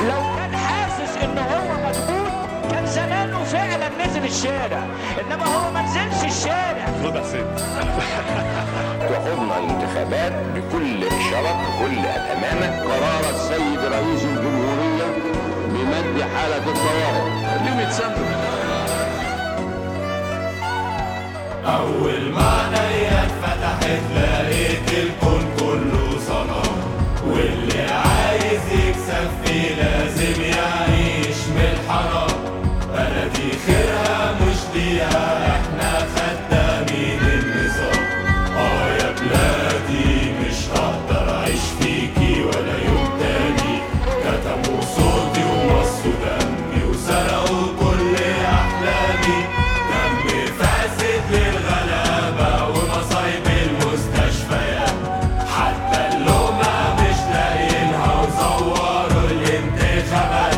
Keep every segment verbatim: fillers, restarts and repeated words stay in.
لو كان حاسس ان هو مضغوط كان زمانه فعلا نزل الشارع، انما هو ما نزلش الشارع. تخوضنا الانتخابات بكل شرف بكل الامانه. قرار السيد رئيس الجمهوريه بمد حاله الطوارئ. ليه متسمى؟ اول ما عينيا اتفتحت لقيت الكون كله صنم، واللي عايز يكسب فيه لازم يعيش من الحرام. بلدي خيرها مش ليها، احنا خدامين النظام. اه يا بلادي مش هقدر اعيش فيكي ولا يوم تاني. كتموا صوتي ومصوا دمي وسرقوا كل احلامي. دم فاسد للغلابة ومصايب المستشفيات، حتى اللقمة مش لاقيينها وزوروا الانتخابات.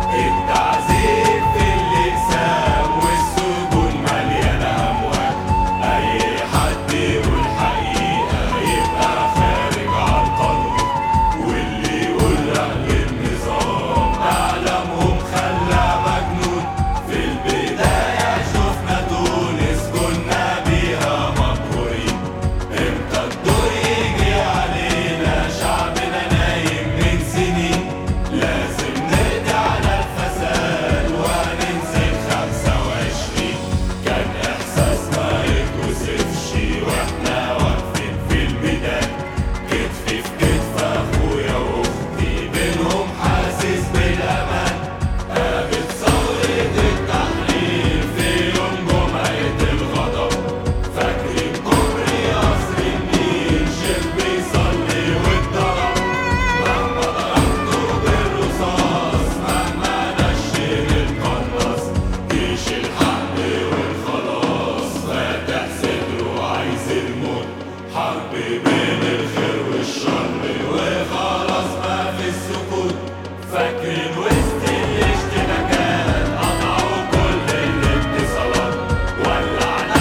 التعذيب في الأقسام والسجون مليانة أموال. أي حد يقول حقيقة يبقى خارج عن القانون، واللي يقول لأ للنظام إعلامهم خلاه مجنون. في البداية شفنا تونس كنا بيها مبهورين، امتى الدور يجي علينا شعبنا نايم من سنين. لازم نقضي على الفساد وهننزل خمسة وعشرين. كان إحساس ما يتوصفش واحنا واقفين في الميدان، كتف في كتف أخويا وأختي بينهم حاسس بالأمان. قامت ثورة التحرير في يوم جمعة الغضب، فاكرين كوبري قصر النيل شيخ بيصلي واتضرب. مهما ضربته بالرصاص مهما نشن القناص، جيش الحق والخلاص فاتح صدره عايز الموت. حرب بين الخير والشر وخلاص ما في السكوت. فاكرين وسط الاشتباكات قطعوا كل الاتصالات، ولعنا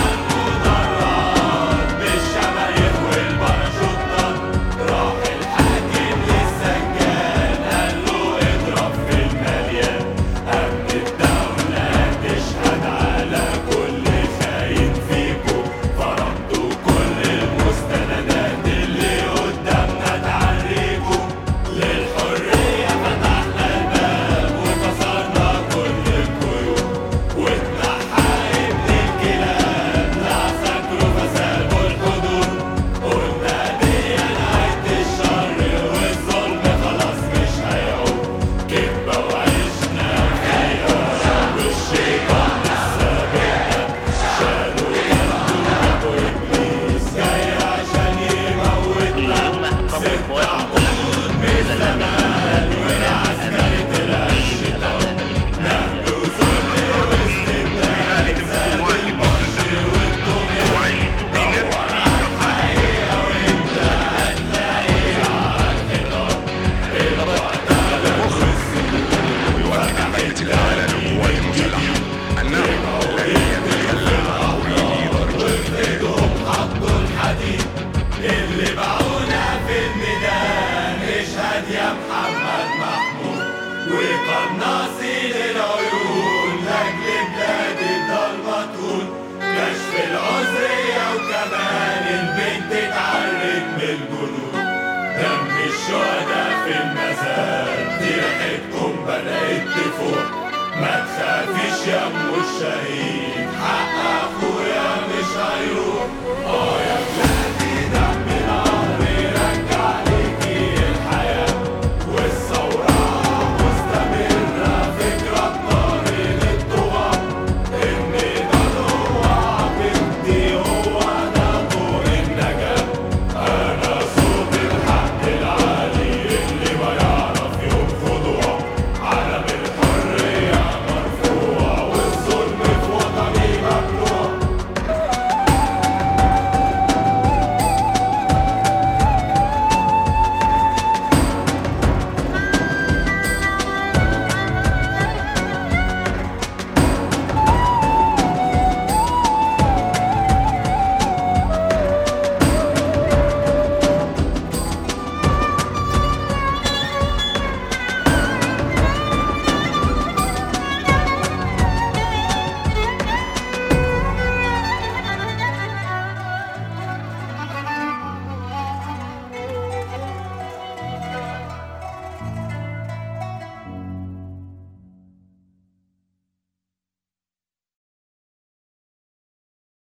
المدرعات بالشمايخ والباراشوتات. راح الحاكم للسجان قال له اضرب في المليان. أمن الدولة تشهد على كل خاين فيكو، فرضوا كل المستندات اللي قدامنا تعريكو. للحرية فتحنا الباب وكسرنا كل القيود، واتنحى ابن الكلاب لا فاكروا فسابوا الحدود. قلنا دي نهاية الشر والظلم خلاص مش هيعود. كدبة وعشنا فيها والشيطان لسه بينا. شالوا يده وإبليس جاي عشان يموتنا. ست عقود من زمان والعسكرة طلعت شيطان. نهب وذل واستبداد زاد المرش والطغيان. دور على الحقيقة وانت هتلاقيها عالحيطان. الوعد يؤكد الاحتلال على القوات المسلحه انه لن يتخلى او يضرب ايدهم حطوا الحديد. اللي باعونا في الميدان اشهد يا محمد محمود. وقناصي للعيون لاجل بلاد الضلمة تهون. كشف العذرية وكمان البنت اتعرت من الجنود. دم الشهداء في المزاد دي ريحتكم بدأت تفوق. ما تخافيش يا ام الشهيد، حق اخويا مش هيروح.